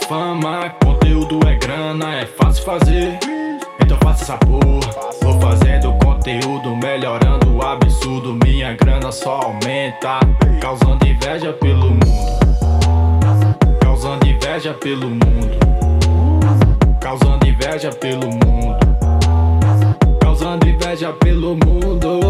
fama, conteúdo é grana, é fácil fazer. Então faça essa porra. Vou fazendo conteúdo, melhorando o absurdo. Minha grana só aumenta, causando inveja pelo mundo. Causando inveja pelo mundo. Causando inveja pelo mundo. Causando inveja pelo mundo.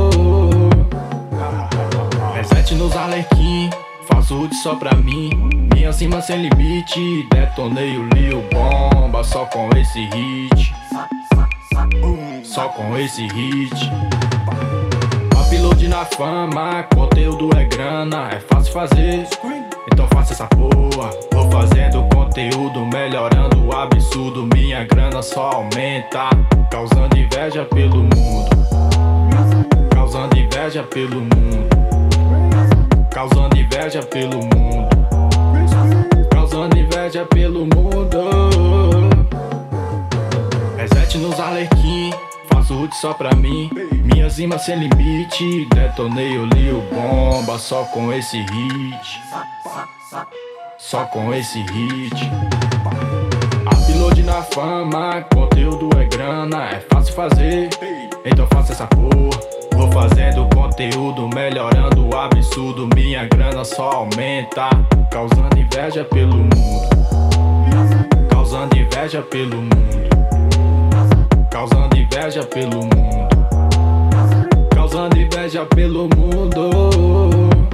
Reset nos Arlequim, faço ult só pra mim. Minha cima sem limite, detonei o Lil Bomba só com esse hit. Só com esse hit. Upload na fama, conteúdo é grana, é fácil fazer. Então faça essa porra. Vou fazendo conteúdo, melhorando o absurdo. Minha grana só aumenta, causando inveja pelo mundo. Causando inveja pelo mundo. Causando inveja pelo mundo. Causando inveja pelo mundo. Reset nos Arlequim, faço ult só pra mim. Minhas rimas sem limite, detonei o Lil Bomba só com esse hit. Só com esse hit. Upload na fama, conteúdo é grana, é fácil fazer. Então faça essa porra. Vou fazendo conteúdo, melhorando o absurdo. Minha grana só aumenta, causando inveja pelo mundo. Causando inveja pelo mundo. Causando inveja pelo mundo. Causando inveja pelo mundo.